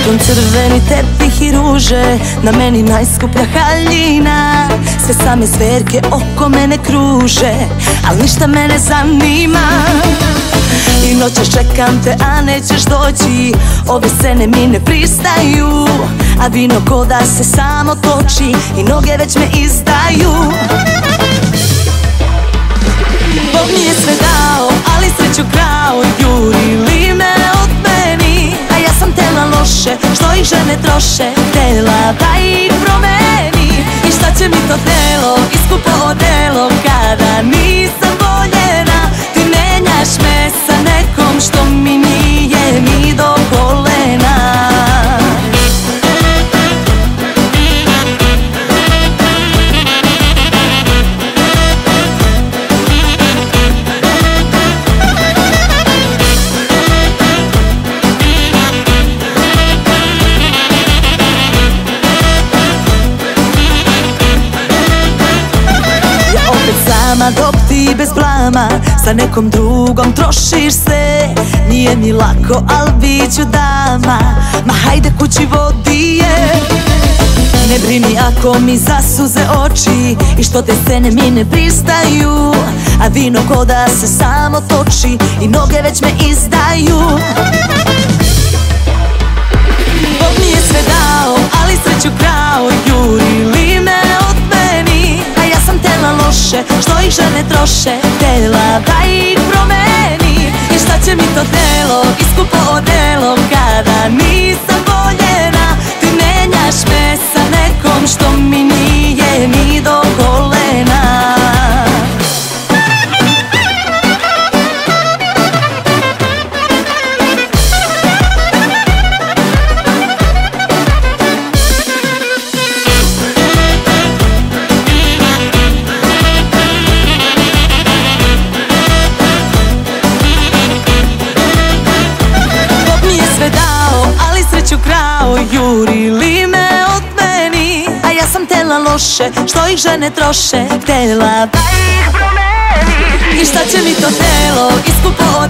Beton, crveni tepih i ruže, na meni najskuplja haljina. Sve same zverke oko mene kruže, al ništa me ne zanima. I noćas čekam te, a nećeš doći, ove scene mi ne pristaju. A vino ko da se samo toči i noge već me izdaju. Bog mi je sve dao, ali sreću krao. Juri li me od meni, a ja sam tela loše, što ih žene troše. Tela da ih promeni. I šta će mi to telo, iskupo odelo, kada nisam voljena. Ti menjaš me sa nekom što mi nije ni do kolena. Sama dok ti bez blama sa nekom drugom trošiš se. Nije mi lako, al bit ću dama. Ma hajde kući vodi je. Ne brini ako mi zasuze oči i što te scene mi ne pristaju. A vino ko da se samo toči i noge već me izdaju. Bog mi je sve dao, ali sreću krao. Juri li me od meni, a ja sam tela loše, što ih žene troše. Tela da ih promeni. I šta će mi to telo, iskupo odelo, kada nisam voljena. Ti menjaš me sa nekom što mi nije ni do kolena. Juri li me od meni, a ja sam tela loše, što ih žene troše. Tela da ih promeni. I šta će mi to telo, iskupo